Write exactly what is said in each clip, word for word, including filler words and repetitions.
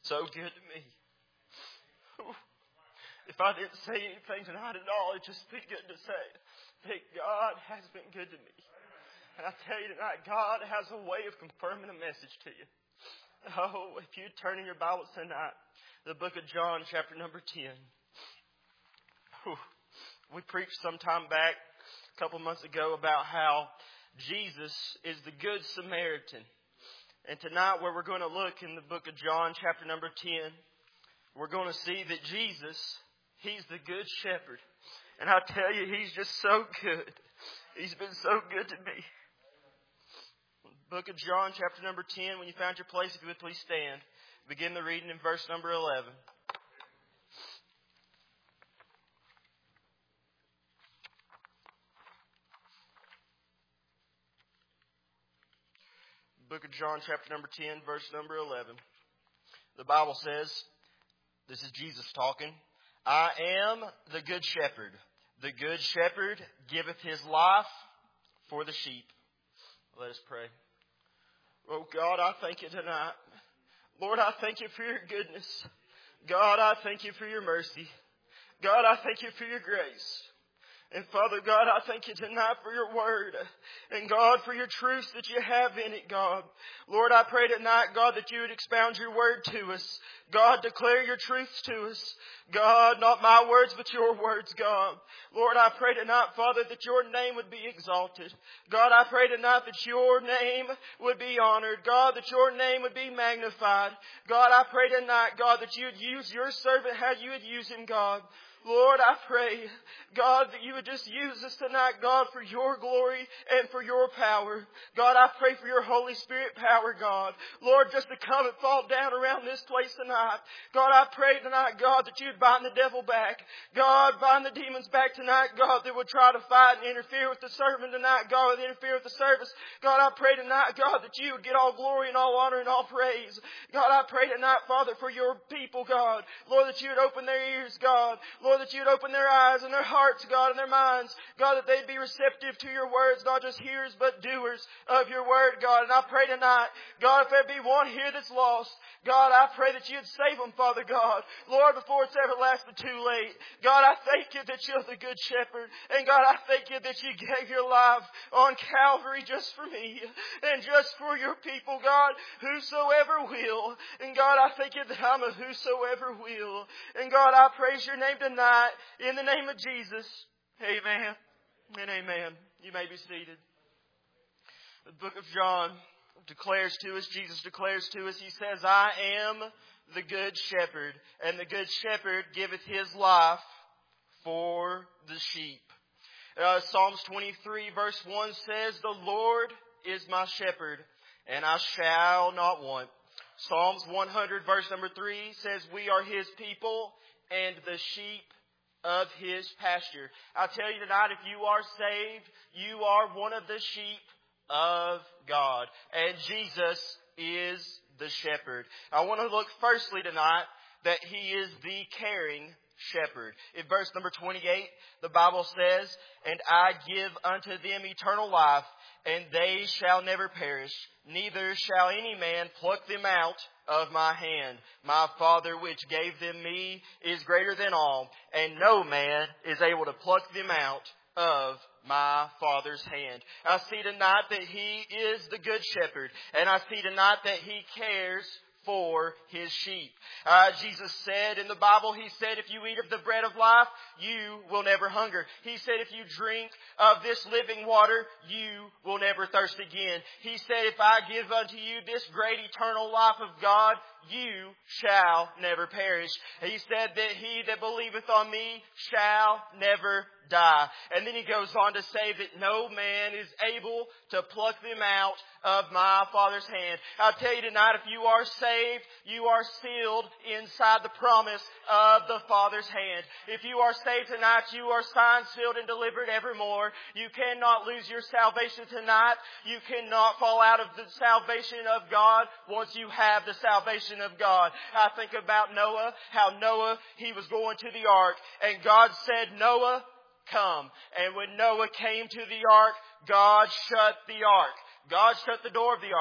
so good to me. Whew. If I didn't say anything tonight at all, it'd just be good to say that God has been good to me. And I tell you tonight, God has a way of confirming a message to you. Oh, if you turn in your Bibles tonight, the book of John, chapter number ten. Whew. We preached some time back, a couple months ago, about how Jesus is the Good Samaritan. And tonight, where we're going to look in the book of John, chapter number ten, we're going to see that Jesus, He's the Good Shepherd. And I tell you, He's just so good. He's been so good to me. Book of John, chapter number ten. When you found your place, if you would please stand. Begin the reading in verse number eleven. Book of John, chapter number ten, verse number eleven. The Bible says, this is Jesus talking, I am the good shepherd. The good shepherd giveth his life for the sheep. Let us pray. Oh God, I thank you tonight. Lord, I thank you for your goodness. God, I thank you for your mercy. God, I thank you for your grace. And Father God, I thank you tonight for your word. And God, for your truths that you have in it, God. Lord, I pray tonight, God, that you would expound your word to us. God, declare your truths to us. God, not my words, but your words, God. Lord, I pray tonight, Father, that your name would be exalted. God, I pray tonight that your name would be honored. God, that your name would be magnified. God, I pray tonight, God, that you would use your servant how you would use him, God. Lord, I pray, God, that you would just use us tonight, God, for your glory and for your power. God, I pray for your Holy Spirit power, God. Lord, just to come and fall down around this place tonight. God, I pray tonight, God, that you'd bind the devil back. God, bind the demons back tonight, God, that would try to fight and interfere with the sermon tonight, God, would interfere with the service. God, I pray tonight, God, that you would get all glory and all honor and all praise. God, I pray tonight, Father, for your people, God. Lord, that you would open their ears, God. Lord, Lord, that you'd open their eyes and their hearts, God, and their minds. God, that they'd be receptive to your words, not just hearers, but doers of your word, God. And I pray tonight, God, if there be one here that's lost, God, I pray that you'd save them, Father God. Lord, before it's everlasting too late. God, I thank you that you're the good shepherd. And God, I thank you that you gave your life on Calvary just for me and just for your people, God, whosoever will. And God, I thank you that I'm a whosoever will. And God, I praise your name tonight. In the name of Jesus, amen and amen. You may be seated. The book of John declares to us, Jesus declares to us, he says, I am the good shepherd, and the good shepherd giveth his life for the sheep. Uh, Psalms twenty-three verse one says, the Lord is my shepherd, and I shall not want. Psalms one hundred verse number three says, we are his people, and the sheep of his pasture. I tell you tonight, if you are saved, you are one of the sheep of God. And Jesus is the shepherd. I want to look firstly tonight that he is the caring shepherd. In verse number twenty-eight, the Bible says, and I give unto them eternal life, and they shall never perish, neither shall any man pluck them out of my hand. My Father which gave them me is greater than all, and no man is able to pluck them out of my Father's hand. I see tonight that he is the good shepherd, and I see tonight that he cares for his sheep. Uh, Jesus said in the Bible, he said, if you eat of the bread of life, you will never hunger. He said, if you drink of this living water, you will never thirst again. He said, if I give unto you this great eternal life of God, you shall never perish. He said that he that believeth on me shall never die. And then he goes on to say that no man is able to pluck them out of my Father's hand. I'll tell you tonight, if you are saved, you are sealed inside the promise of the Father's hand. If you are saved tonight, you are signed, sealed, and delivered evermore. You cannot lose your salvation tonight. You cannot fall out of the salvation of God once you have the salvation of God. I think about Noah, how Noah, he was going to the ark, and God said, Noah, come. And when Noah came to the ark, God shut the ark. God shut the door of the ark.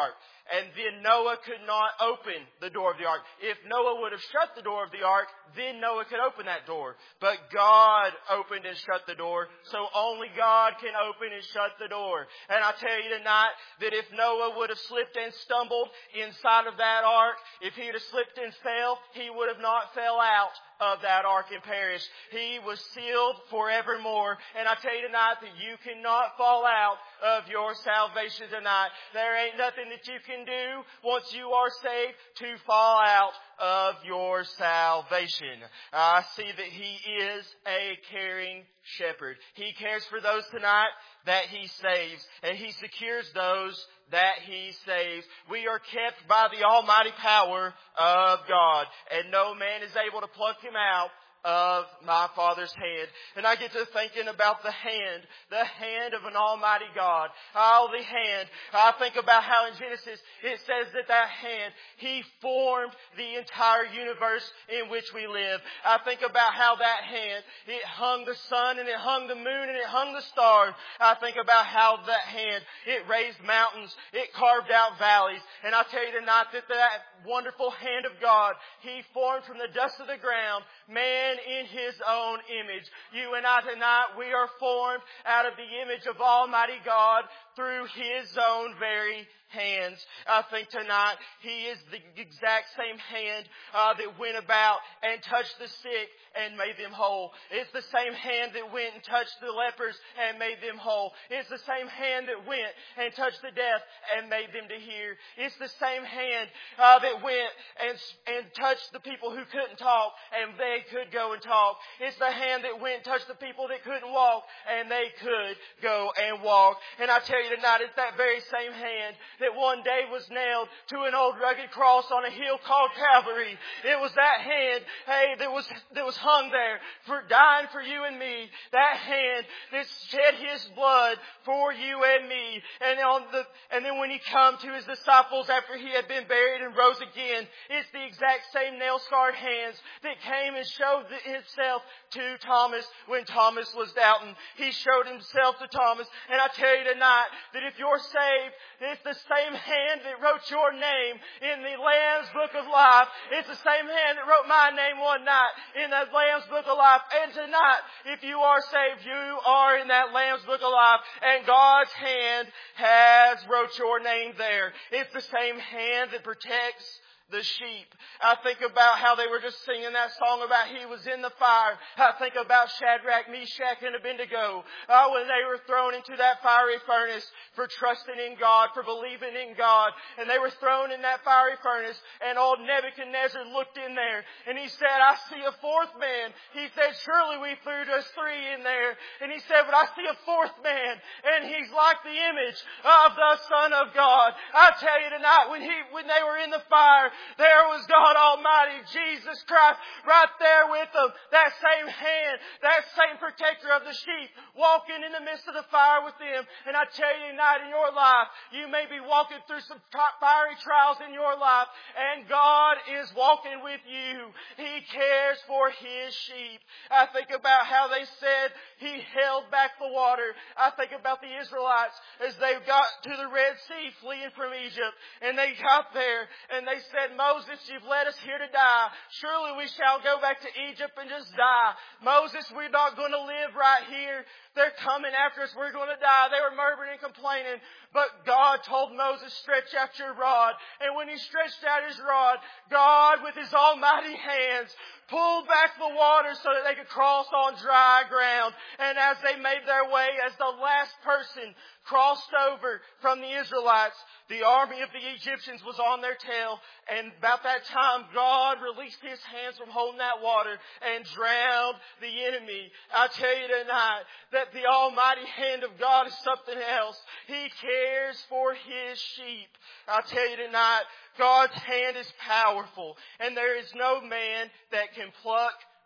and then Noah could not open the door of the ark. If Noah would have shut the door of the ark, then Noah could open that door. But God opened and shut the door, so only God can open and shut the door. And I tell you tonight that if Noah would have slipped and stumbled inside of that ark, if he would have slipped and fell, he would have not fell out of that ark and perished. He was sealed forevermore. And I tell you tonight that you cannot fall out of your salvation tonight. There ain't nothing that you can do once you are saved to fall out of your salvation. I see that He is a caring shepherd. He cares for those tonight that He saves, and He secures those that He saves. We are kept by the almighty power of God, and no man is able to pluck Him out of my Father's hand. And I get to thinking about the hand, the hand of an almighty God. Oh, the hand. I think about how in Genesis it says that that hand, He formed the entire universe in which we live. I think about how that hand, it hung the sun and it hung the moon and it hung the stars. I think about how that hand, it raised mountains, it carved out valleys. And I tell you tonight that that wonderful hand of God, He formed from the dust of the ground man in His own image. You and I tonight, we are formed out of the image of Almighty God through His own very hands. I think tonight He is the exact same hand uh, that went about and touched the sick and made them whole. It's the same hand that went and touched the lepers and made them whole. It's the same hand that went and touched the deaf and made them to hear. It's the same hand uh, that went and, and touched the people who couldn't talk and they could go and talk. It's the hand that went and touched the people that couldn't walk and they could go and walk. And I tell you tonight, it's that very same hand that one day was nailed to an old rugged cross on a hill called Calvary. It was that hand, hey, that was that was hung there for dying for you and me. That hand that shed His blood for you and me. And on the and then when He come to His disciples after He had been buried and rose again, it's the exact same nail-scarred hands that came and showed Himself to Thomas when Thomas was doubting. He showed Himself to Thomas. And I tell you tonight that if you're saved, it's the same hand that wrote your name in the Lamb's Book of Life. It's the same hand that wrote my name one night in the Lamb's Book of Life. And tonight, if you are saved, you are in that Lamb's Book of Life. And God's hand has wrote your name there. It's the same hand that protects the sheep. I think about how they were just singing that song about He was in the fire. I think about Shadrach, Meshach, and Abednego. Oh, when they were thrown into that fiery furnace for trusting in God, for believing in God. And they were thrown in that fiery furnace. And old Nebuchadnezzar looked in there and he said, I see a fourth man. He said, surely we threw just three in there. And he said, but I see a fourth man. And he's like the image of the Son of God. I tell you tonight, when he, when they were in the fire, there was God Almighty, Jesus Christ, right there with them. That same hand, that same protector of the sheep, walking in the midst of the fire with them. And I tell you tonight, in your life, you may be walking through some fiery trials in your life, and God is walking with you. He cares for His sheep. I think about how they said He held back the water. I think about the Israelites as they got to the Red Sea fleeing from Egypt, and they got there and they said, Moses, you've led us here to die. Surely we shall go back to Egypt and just die. Moses, we're not going to live right here. They're coming after us. We're going to die. They were murmuring and complaining. But God told Moses, stretch out your rod. And when he stretched out his rod, God with His almighty hands pulled back the water so that they could cross on dry ground. And as they made their way, as the last person crossed over from the Israelites, the army of the Egyptians was on their tail. And about that time, God released His hands from holding that water and drowned the enemy. I tell you tonight that the almighty hand of God is something else. He cares for His sheep. I tell you tonight, God's hand is powerful, and there is no man that can pluck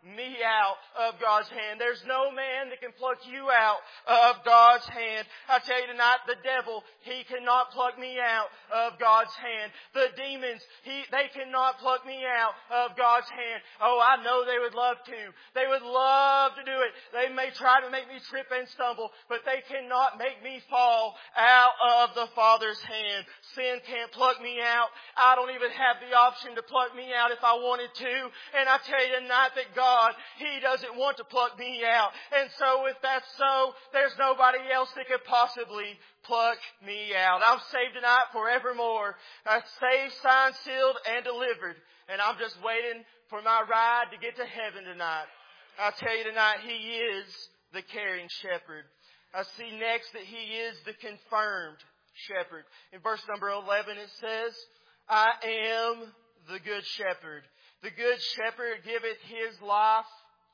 me out of God's hand. There's no man that can pluck you out of God's hand. I tell you tonight, the devil, he cannot pluck me out of God's hand. The demons, he, they cannot pluck me out of God's hand. Oh, I know they would love to. They would love to do it. They may try to make me trip and stumble, but they cannot make me fall out of the Father's hand. Sin can't pluck me out. I don't even have the option to pluck me out if I wanted to. And I tell you tonight that God, He doesn't want to pluck me out. And so if that's so, there's nobody else that could possibly pluck me out. I'm saved tonight forevermore. I'm saved, signed, sealed, and delivered. And I'm just waiting for my ride to get to heaven tonight. I tell you tonight, He is the caring shepherd. I see next that He is the confirmed shepherd. In verse number eleven it says, I am the good shepherd. The good shepherd giveth his life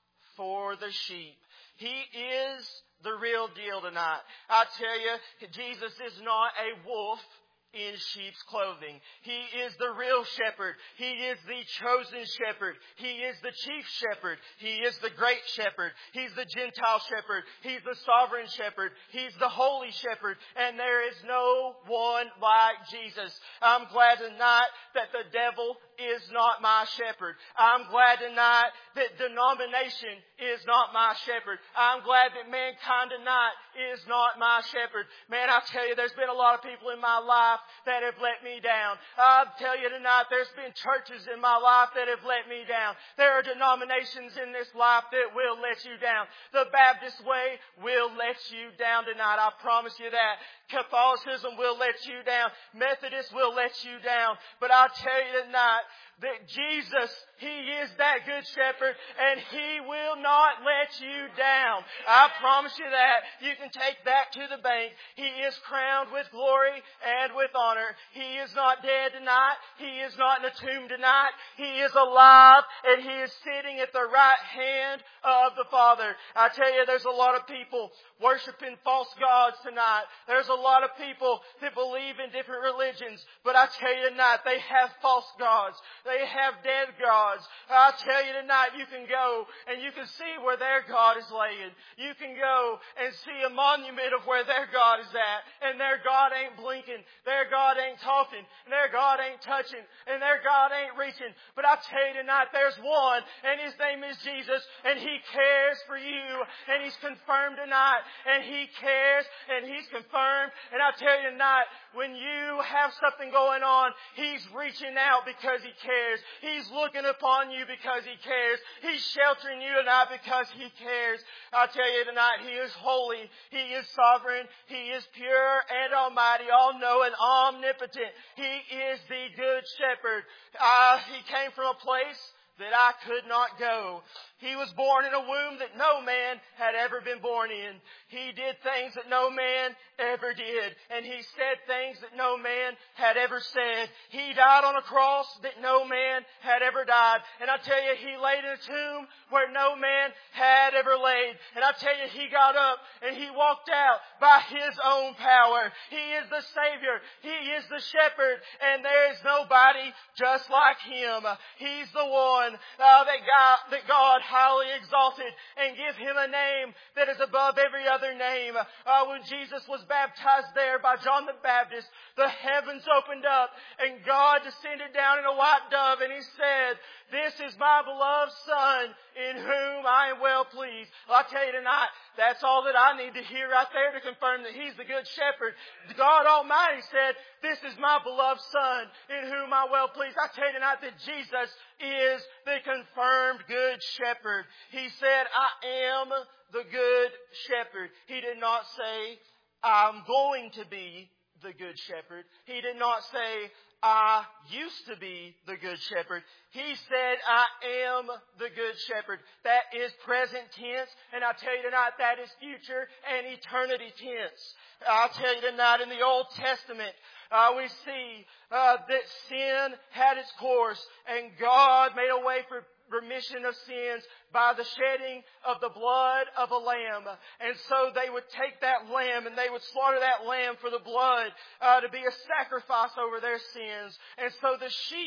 for the sheep. He is the real deal tonight. I tell you, Jesus is not a wolf in sheep's clothing. He is the real shepherd. He is the chosen shepherd. He is the chief shepherd. He is the great shepherd. He's the Gentile shepherd. He's the sovereign shepherd. He's the holy shepherd. And there is no one like Jesus. I'm glad tonight that the devil is not my shepherd. I'm glad tonight that denomination is not my shepherd. I'm glad that mankind tonight is not my shepherd. Man, I tell you, there's been a lot of people in my life that have let me down. I tell you tonight, there's been churches in my life that have let me down. There are denominations in this life that will let you down. The Baptist way will let you down tonight. I promise you that. Catholicism will let you down. Methodist will let you down. But I tell you tonight that Jesus, He is that good shepherd, and He will not let you down. I promise you that. You can take that to the bank. He is crowned with glory and with honor. He is not dead tonight. He is not in a tomb tonight. He is alive, and He is sitting at the right hand of the Father. I tell you, there's a lot of people worshiping false gods tonight. There's a lot of people that believe in different religions, but I tell you tonight, they have false gods. They have dead gods. I tell you tonight, you can go and you can see where their God is laying. You can go and see a monument of where their God is at, and their God ain't blinking. Their God ain't talking. And their God ain't touching. And their God ain't reaching. But I tell you tonight, there's one, and His name is Jesus, and He cares for you, and He's confirmed tonight, and He cares, and He's confirmed. And I tell you tonight, when you have something going on, He's reaching out because He cares. He's looking upon you because He cares. He's sheltering you tonight because He cares. I tell you tonight, He is holy. He is sovereign. He is pure and almighty, all-knowing, omnipotent. He is the good shepherd. Uh, he came from a place that I could not go. He was born in a womb that no man had ever been born in. He did things that no man ever did. And He said things that no man had ever said. He died on a cross that no man had ever died. And I tell you, He laid in a tomb where no man had ever laid. And I tell you, He got up and He walked out by His own power. He is the Savior. He is the shepherd. And there is nobody just like Him. He's the one uh, that, God, that God highly exalted and give Him a name that is above every other name. Uh, when Jesus was baptized there by John the Baptist, the heavens opened up and God descended down in a white dove, and He said, "This is my beloved Son in whom I am well pleased." Well, I tell you tonight, that's all that I need to hear right there to confirm that He's the good shepherd. God Almighty said, "This is my beloved Son in whom I am well pleased." I tell you tonight that Jesus is the confirmed good shepherd. He said, "I am the good shepherd." He did not say, "I'm going to be the good shepherd." He did not say, "I used to be the good shepherd." He said, "I am the good shepherd." That is present tense. And I tell you tonight, that is future and eternity tense. I'll tell you tonight, in the Old Testament, uh, we see uh, that sin had its course, and God made a way for remission of sins by the shedding of the blood of a lamb. And so they would take that lamb and they would slaughter that lamb for the blood uh, to be a sacrifice over their sins. And so the sheep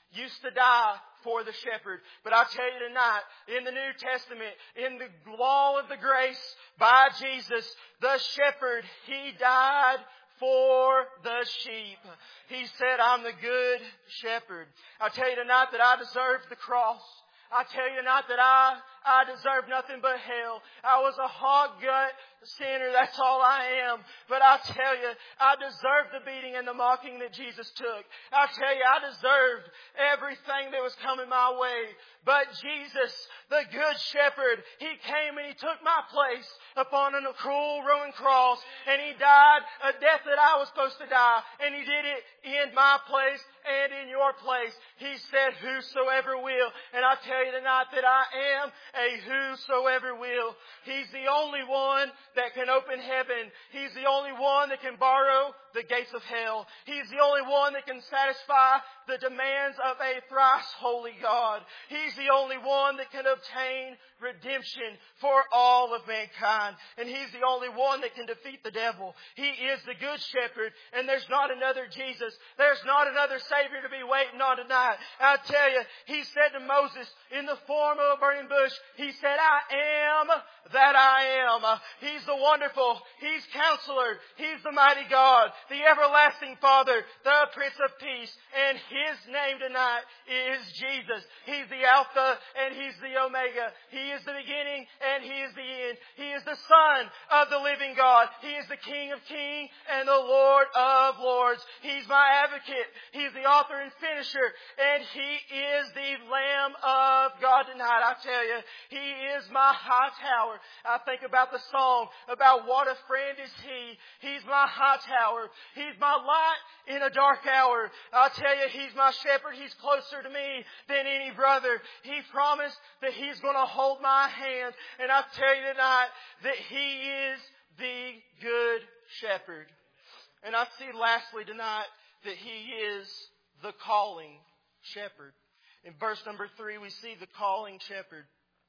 used to die for the shepherd. But I tell you tonight, in the New Testament, in the law of the grace by Jesus, the shepherd, He died for the sheep. He said, I'm the good shepherd. I tell you tonight that I deserve the cross. I tell you tonight that I, I deserve nothing but hell. I was a hog gut sinner. That's all I am. But I tell you, I deserved the beating and the mocking that Jesus took. I tell you, I deserved everything that was coming my way. But Jesus, the good shepherd, He came and He took my place upon a cruel Roman cross. And He died a death that I was supposed to die. And He did it in my place and in your place. He said, whosoever will. And I tell you tonight that I am a whosoever will. He's the only one that can open heaven. He's the only one that can borrow the gates of hell. He's the only one that can satisfy the demands of a thrice holy God. He's the only one that can obtain redemption for all of mankind. And He's the only one that can defeat the devil. He is the good shepherd, and there's not another Jesus. There's not another Savior to be waiting on tonight. I tell you, He said to Moses in the form of a burning bush, He said, I am that I am. He's the wonderful. He's Counselor. He's the mighty God, the everlasting Father, the Prince of Peace. And His name tonight is Jesus. He's the Alpha and He's the Omega. He is the beginning and He is the end. He is the Son of the living God. He is the King of kings and the Lord of lords. He's my advocate. He's the author and finisher. And He is the Lamb of God tonight. I tell you, He is my high tower. I think about the song about what a friend is He. He's my high tower. He's my light in a dark hour. I tell you, He's my shepherd. He's closer to me than any brother. He promised that He's going to hold my hand. And I tell you tonight that He is the good shepherd. And I see lastly tonight that He is the calling shepherd. In verse number three, we see the calling shepherd.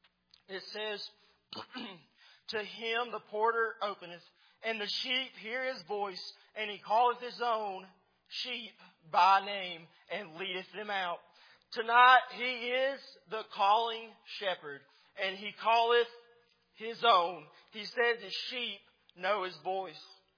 It says, to Him the porter openeth, and the sheep hear His voice, and He calleth His own sheep by name, and leadeth them out. Tonight, He is the calling shepherd, and He calleth His own. He says His sheep know His voice.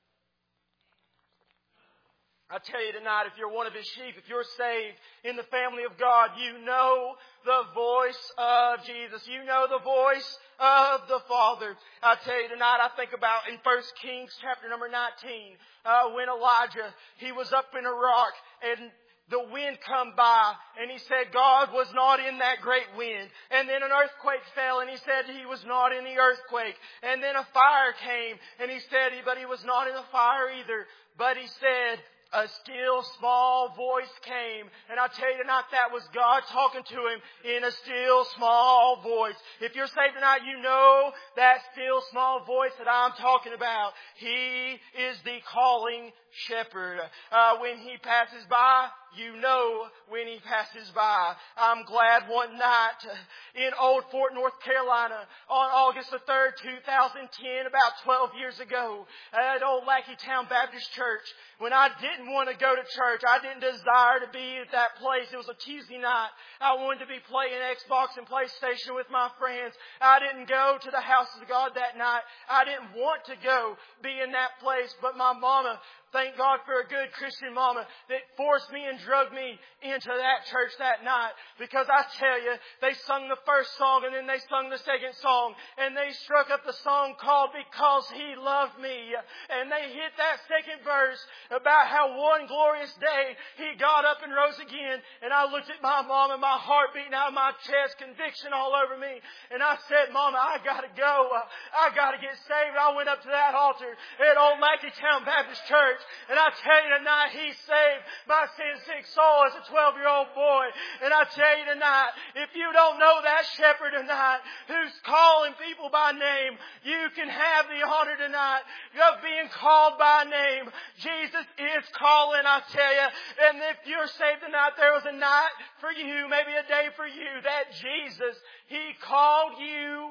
I tell you tonight, if you're one of His sheep, if you're saved in the family of God, you know the voice of Jesus. You know the voice of the Father. I tell you tonight, I think about in First Kings chapter number nineteen, uh, when Elijah, he was up in a rock and the wind come by, and he said God was not in that great wind. And then an earthquake fell, and he said He was not in the earthquake. And then a fire came, and he said, but He was not in the fire either. But he said, a still small voice came. And I tell you tonight, that was God talking to him in a still small voice. If you're saved tonight, you know that still small voice that I'm talking about. He is the calling shepherd. Uh, when He passes by, you know when He passes by. I'm glad one night in Old Fort, North Carolina, on August the third, two thousand ten, about twelve years ago, at Old Lackey Town Baptist Church, when I didn't want to go to church, I didn't desire to be at that place. It was a Tuesday night. I wanted to be playing Xbox and PlayStation with my friends. I didn't go to the house of God that night. I didn't want to go be in that place, but my mama, thank God for a good Christian mama that forced me and drugged me into that church that night. Because I tell you, they sung the first song and then they sung the second song. And they struck up the song called Because He Loved Me. And they hit that second verse about how one glorious day He got up and rose again. And I looked at my mom and my heart beating out of my chest, conviction all over me. And I said, Mama, I got to go. I got to get saved. I went up to that altar at Old Lackey Town Baptist Church. And I tell you tonight, He saved my sin-sick soul as a twelve-year-old boy. And I tell you tonight, if you don't know that shepherd tonight who's calling people by name, you can have the honor tonight of being called by name. Jesus is calling, I tell you. And if you're saved tonight, there was a night for you, maybe a day for you, that Jesus, He called you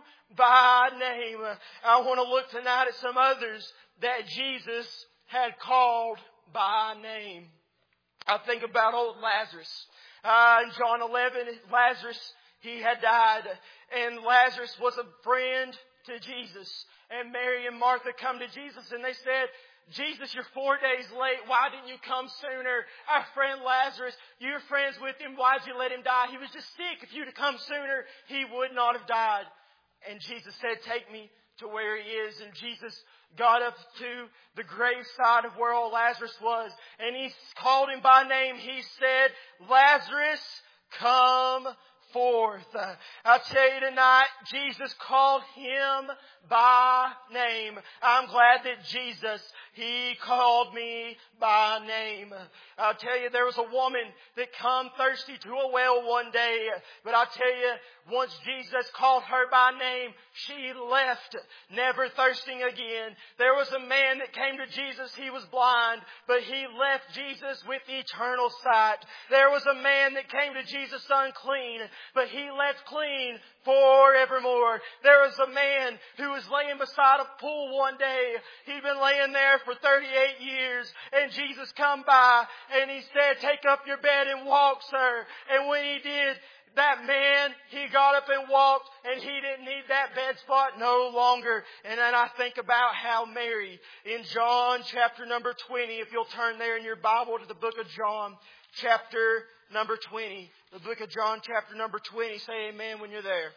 by name. I want to look tonight at some others that Jesus had called by name. I think about old Lazarus. Uh, in John eleven, Lazarus, he had died. And Lazarus was a friend to Jesus. And Mary and Martha come to Jesus and they said, Jesus, you're four days late. Why didn't you come sooner? Our friend Lazarus, you're friends with him. Why'd you let him die? He was just sick. If you'd have come sooner, he would not have died. And Jesus said, take me to where he is. And Jesus got up to the graveside of where old Lazarus was. And he called him by name. He said, Lazarus, come forth. Uh, I tell you tonight, Jesus called him by name. I'm glad that Jesus, He called me by name. I'll tell you, there was a woman that come thirsty to a well one day. But I tell you, once Jesus called her by name, she left, never thirsting again. There was a man that came to Jesus. He was blind, but he left Jesus with eternal sight. There was a man that came to Jesus unclean, but he left clean forevermore. There was a man who was laying beside a pool one day. He'd been laying there for thirty-eight years, and Jesus come by and he said, take up your bed and walk, sir. And when he did, that man, he got up and walked, and he didn't need that bed spot no longer. And then I think about how Mary, in John chapter number twenty, if you'll turn there in your Bible to the book of John, chapter number twenty. The book of John, chapter number twenty. Say amen when you're there.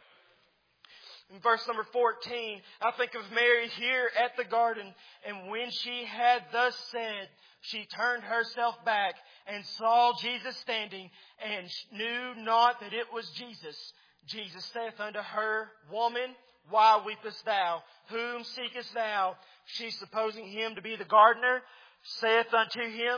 In verse number fourteen, I think of Mary here at the garden. And when she had thus said, she turned herself back and saw Jesus standing, and knew not that it was Jesus. Jesus saith unto her, Woman, why weepest thou? Whom seekest thou? She, supposing him to be the gardener, saith unto him,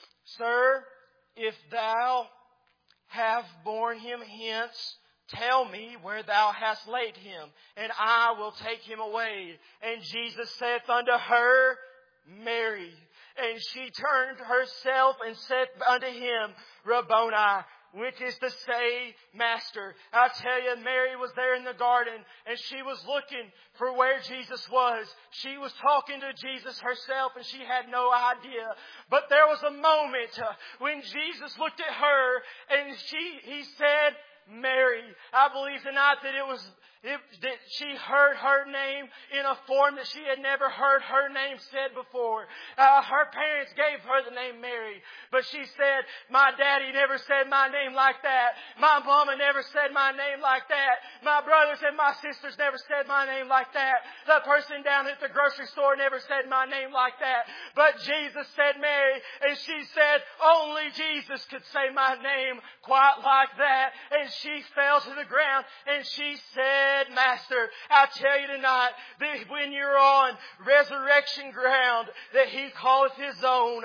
Sir, if thou have borne him hence, tell me where thou hast laid him, and I will take him away. And Jesus saith unto her, Mary. And she turned herself and said unto him, Rabboni, which is to say, Master. I tell you, Mary was there in the garden, and she was looking for where Jesus was. She was talking to Jesus herself, and she had no idea. But there was a moment when Jesus looked at her, and she, he said, Mary. I believe tonight that it was it, that she heard her name in a form that she had never heard her name said before. Uh, her parents gave her the name Mary, but she said, my daddy never said my name like that. My mama never said my name like that. My brothers and my sisters never said my name like that. The person down at the grocery store never said my name like that. But Jesus said Mary, and she said, only Jesus could say my name quite like that. And she fell to the ground and she said, Master. I tell you tonight that when you're on resurrection ground, that He calleth His own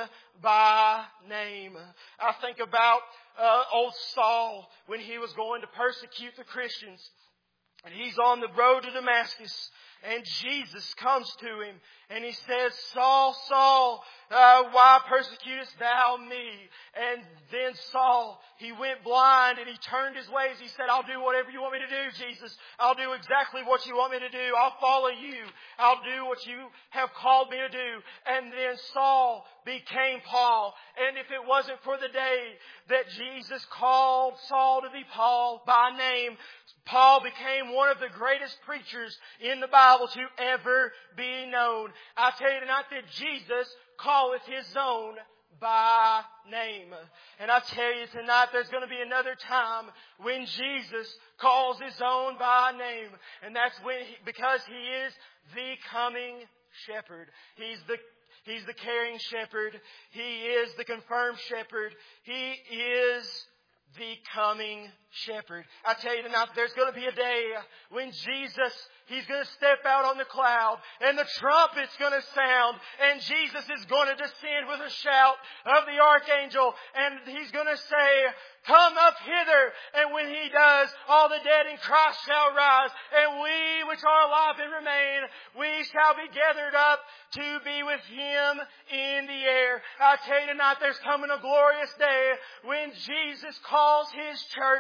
by name. I think about uh, old Saul when he was going to persecute the Christians. And he's on the road to Damascus. And Jesus comes to him and He says, Saul, Saul, uh, why persecutest thou me? And then Saul, he went blind and he turned his ways. He said, I'll do whatever you want me to do, Jesus. I'll do exactly what you want me to do. I'll follow you. I'll do what you have called me to do. And then Saul became Paul. And if it wasn't for the day that Jesus called Saul to be Paul by name, Paul became one of the greatest preachers in the Bible to ever be known. I tell you tonight that Jesus calleth His own by name. And I tell you tonight there's going to be another time when Jesus calls His own by name. And that's when, he, because He is the coming shepherd. He's the He's the caring shepherd. He is the confirmed shepherd. He is the coming shepherd. I tell you tonight, there's going to be a day when Jesus, He's going to step out on the cloud and the trumpet's going to sound and Jesus is going to descend with a shout of the archangel and He's going to say, come up hither. And when He does, all the dead in Christ shall rise, and we which are alive and remain, we shall be gathered up to be with Him in the air. I tell you tonight, there's coming a glorious day when Jesus calls His church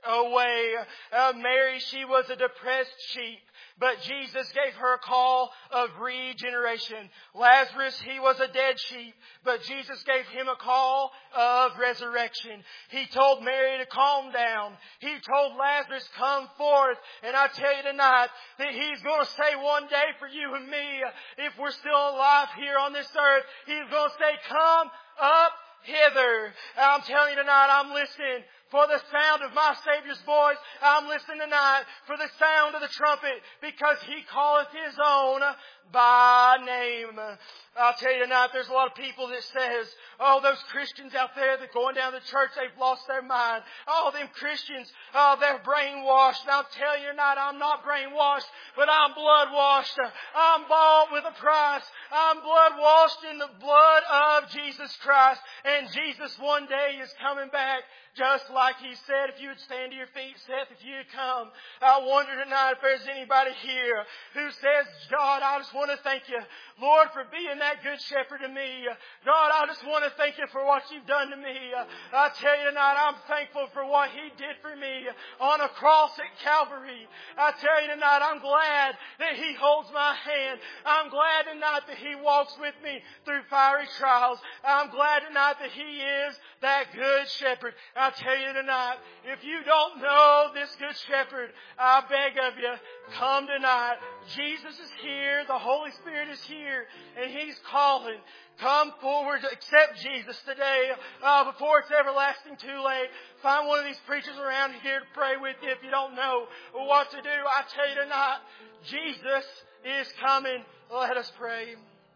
away. Uh, Mary, she was a depressed sheep, but Jesus gave her a call of regeneration. Lazarus, he was a dead sheep, but Jesus gave him a call of resurrection. He told Mary to calm down. He told Lazarus, come forth. And I tell you tonight that He's going to say one day for you and me, if we're still alive here on this earth, He's going to say, come up hither. I'm telling you tonight, I'm listening for the sound of my Savior's voice. I'm listening tonight for the sound of the trumpet, because He calleth His own by name. I'll tell you tonight, there's a lot of people that says, oh, those Christians out there that going down to church, they've lost their mind. Oh, them Christians, oh, they're brainwashed. And I'll tell you tonight, I'm not brainwashed, but I'm blood washed. I'm bought with a price. I'm blood washed in the blood of Jesus Christ. And Jesus one day is coming back, just like He said. If you would stand to your feet, Seth, if you would come. I wonder tonight if there's anybody here who says, God, I just want to thank You, Lord, for being that good shepherd to me. God, I just want to thank You for what You've done to me. I tell you tonight, I'm thankful for what He did for me on a cross at Calvary. I tell you tonight, I'm glad that He holds my hand. I'm glad tonight that He walks with me through fiery trials. I'm glad tonight that He is that good shepherd. I tell you tonight, if you don't know this good shepherd, I beg of you, come tonight. Jesus is here. The Holy Spirit is here. And He's calling. Come forward to accept Jesus today uh, before it's everlasting too late. Find one of these preachers around here to pray with you if you don't know what to do. I tell you tonight, Jesus is coming. Let us pray.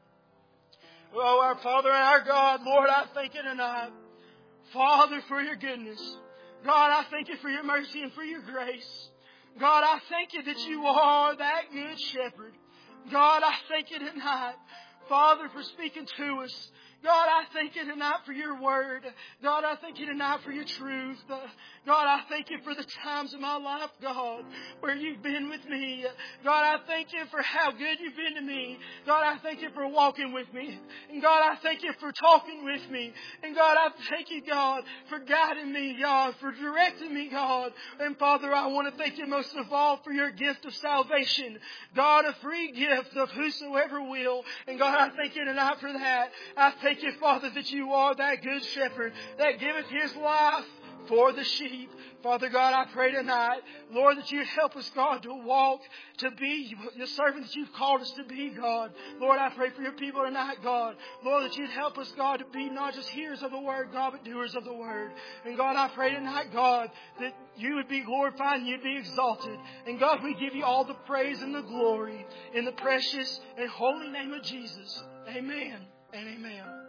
Oh, our Father and our God, Lord, I thank You tonight, Father, for Your goodness. God, I thank You for Your mercy and for Your grace. God, I thank You that You are that good shepherd. God, I thank You tonight, Father, for speaking to us. God, I thank You tonight for Your word. God, I thank You tonight for Your truth. God, I thank You for the times of my life, God, where You've been with me. God, I thank You for how good You've been to me. God, I thank You for walking with me. And God, I thank You for talking with me. And God, I thank You, God, for guiding me, God, for directing me, God. And Father, I want to thank You most of all for Your gift of salvation. God, a free gift of whosoever will. And God, I thank You tonight for that. I thank You, Father, that You are that good shepherd that giveth His life for the sheep. Father God, I pray tonight, Lord, that You'd help us, God, to walk, to be the servant that You've called us to be, God. Lord, I pray for Your people tonight, God. Lord, that You'd help us, God, to be not just hearers of the word, God, but doers of the word. And God, I pray tonight, God, that You would be glorified and You'd be exalted. And God, we give You all the praise and the glory in the precious and holy name of Jesus. Amen and amen.